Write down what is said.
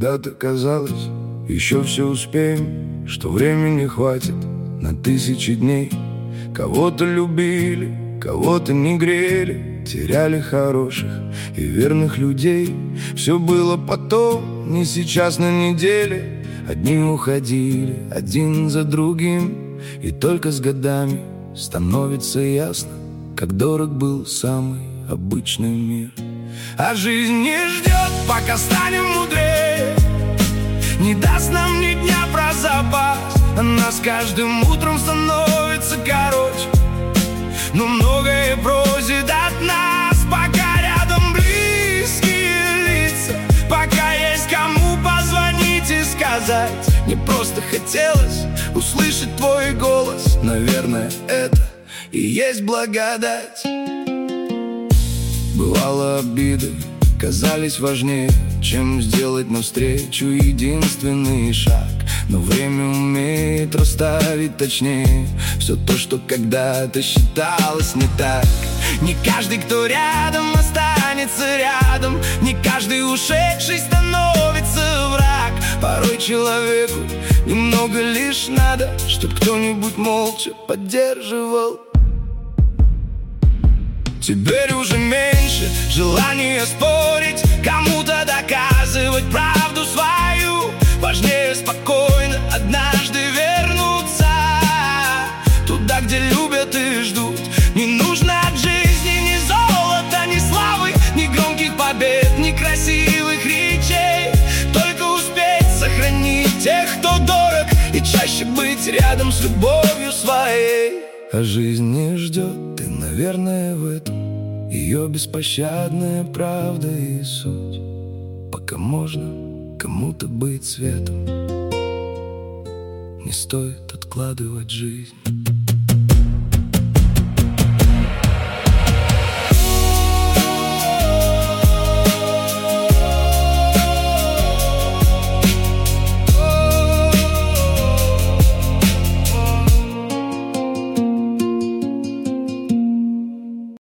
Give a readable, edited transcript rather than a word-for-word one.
когда-то казалось, еще все успеем, что времени хватит на 1000 дней. Кого-то любили, кого-то не грели, теряли хороших и верных людей. Все было потом, не сейчас на неделе. Одни уходили один за другим, и только с годами становится ясно, как дорог был самый обычный мир. А жизнь не ждет, пока станем мудрее, не даст нам ни дня про запас. Она с каждым утром становится короче, но многое просит от нас. Пока рядом близкие лица, пока есть кому позвонить и сказать. Мне просто хотелось услышать твой голос. Наверное, это и есть благодать. Бывало, обиды казались важнее, чем сделать навстречу единственный шаг. Но время умеет расставить точнее все то, что когда-то считалось не так. Не каждый, кто рядом, останется рядом, не каждый ушедший становится враг. Порой человеку немного лишь надо, чтоб кто-нибудь молча поддерживал. Теперь уже меньше желания спорить, кому-то доказывать правду свою. Важнее спокойно однажды вернуться туда, где любят и ждут. Не нужно от жизни ни золота, ни славы, ни громких побед, ни красивых речей. Только успеть сохранить тех, кто дорог, и чаще быть рядом с любовью своей. А жизнь не ждет, ты, наверное, в этом ее беспощадная правда и суть. Пока можно кому-то быть светом, не стоит откладывать жизнь.